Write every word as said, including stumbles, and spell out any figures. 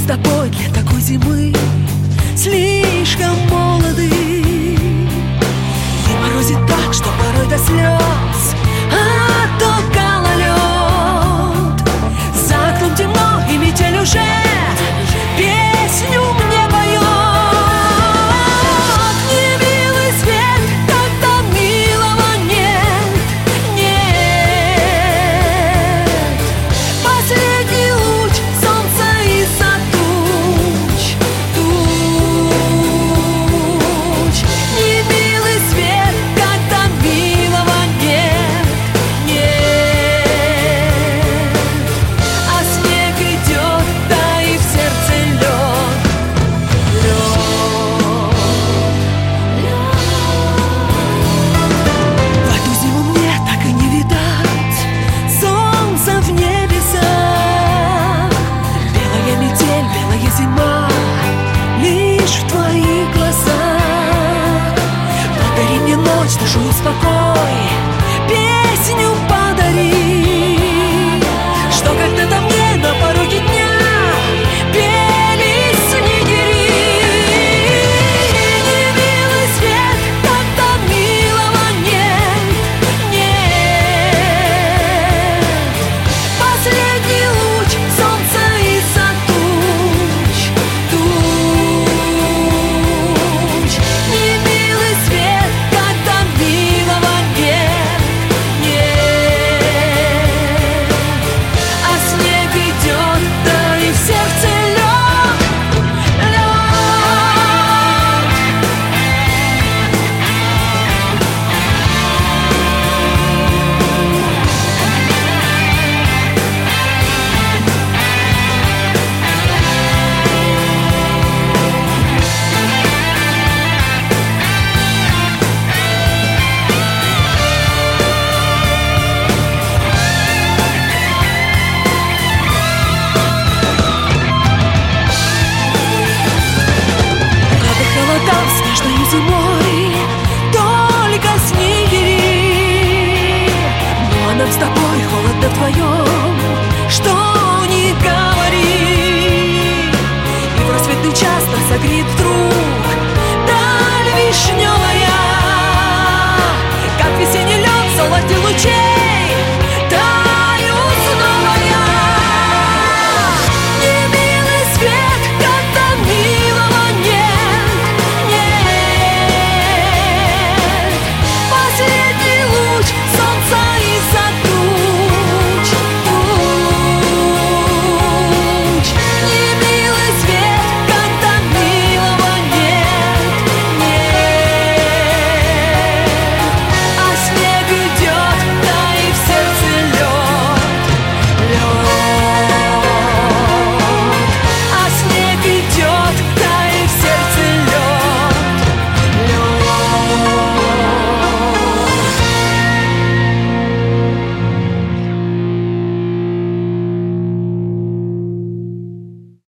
тобой для такой зимы слишком молоды. И морозит так, что порой до слез, а то гололед. За окном темно и метель уже песню мне поет. Немилый свет, когда милого нет, нет. Последний луч солнца из-за туч, туч. Немилый свет, когда милого нет, нет. А снег идет, да и в сердце лед, лед, лед. В эту зиму мне так и не видать солнца в небесах. Белая метель, белая зима, лишь в твоих глазах. Подари мне ночь, душу и спокой, песню подари, что когда-то мне на пороге дня пели снегири. Немилый свет, когда милого нет, нет. Последний луч солнца из-за туч, туч. Немилый свет, когда милого нет, нет. А снег идет, да и в сердце лед, лед. Рады холодам снежной зимой, только снегири. Ну а нам с тобой холодно вдвоем, что не говори. И в рассветный час нас согреет вдруг